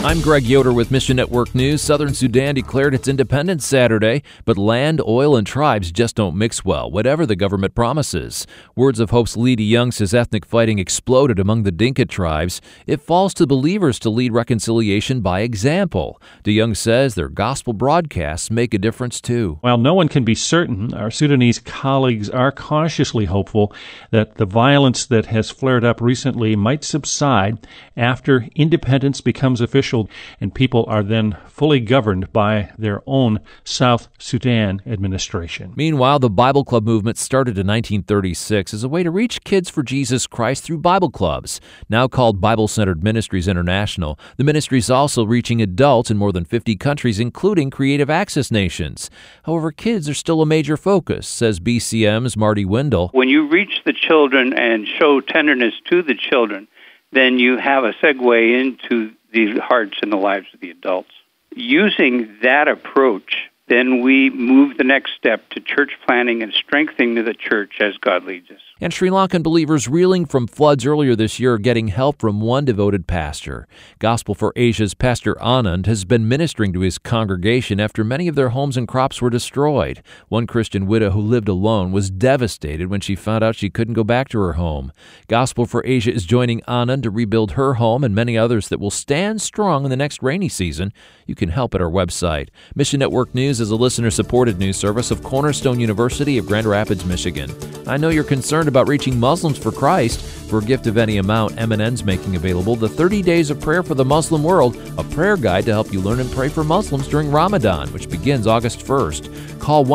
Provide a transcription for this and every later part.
I'm Greg Yoder with Mission Network News. Southern Sudan declared its independence Saturday, but land, oil, and tribes just don't mix well, whatever the government promises. Words of Hope's Lee DeYoung says ethnic fighting exploded among the Dinka tribes. It falls to believers to lead reconciliation by example. DeYoung says their gospel broadcasts make a difference too. While no one can be certain, our Sudanese colleagues are cautiously hopeful that the violence that has flared up recently might subside after independence becomes official and people are then fully governed by their own South Sudan administration. Meanwhile, the Bible Club movement started in 1936 as a way to reach kids for Jesus Christ through Bible clubs. Now called Bible-Centered Ministries International, the ministry is also reaching adults in more than 50 countries, including Creative Access nations. However, kids are still a major focus, says BCM's Marty Wendell. When you reach the children and show tenderness to the children, then you have a segue into the hearts and the lives of the adults. Using that approach, then we move the next step to church planning and strengthening the church as God leads us. And Sri Lankan believers reeling from floods earlier this year are getting help from one devoted pastor. Gospel for Asia's Pastor Anand has been ministering to his congregation after many of their homes and crops were destroyed. One Christian widow who lived alone was devastated when she found out she couldn't go back to her home. Gospel for Asia is joining Anand to rebuild her home and many others that will stand strong in the next rainy season. You can help at our website. Mission Network News is a listener-supported news service of Cornerstone University of Grand Rapids, Michigan. I know you're concerned about reaching Muslims for Christ. For a gift of any amount, MNN's making available the 30 Days of Prayer for the Muslim World, a prayer guide to help you learn and pray for Muslims during Ramadan, which begins August 1st. Call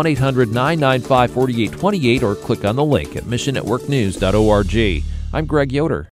1-800-995-4828 or click on the link at missionnetworknews.org. I'm Greg Yoder.